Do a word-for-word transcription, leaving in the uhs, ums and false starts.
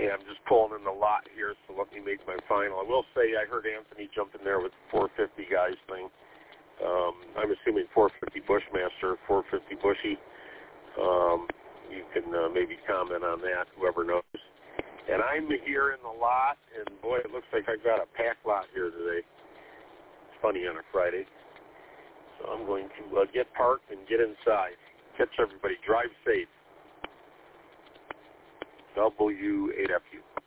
Hey, I'm just pulling in the lot here, so let me make my final. I will say I heard Anthony jump in there with the four fifty guys thing. Um, I'm assuming four fifty Bushmaster, four fifty Bushy. Um, you can uh, maybe comment on that, whoever knows. And I'm here in the lot, and boy, it looks like I've got a packed lot here today. It's funny on a Friday. So I'm going to uh, get parked and get inside. Catch everybody. Drive safe. W eight F U.